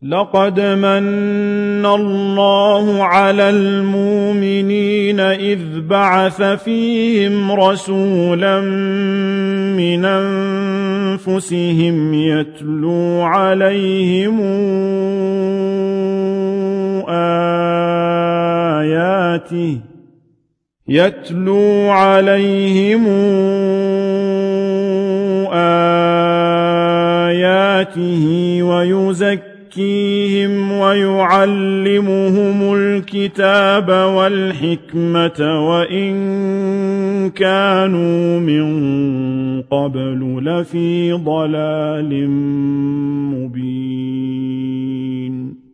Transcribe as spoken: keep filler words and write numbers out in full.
لقد من الله على المؤمنين إذ بعث فيهم رسولا من أنفسهم يتلو عليهم آياته يتلو عليهم آياته ويزكيهم ويعلمهم الكتاب والحكمة وإن كانوا من قبل لفي ضلال مبين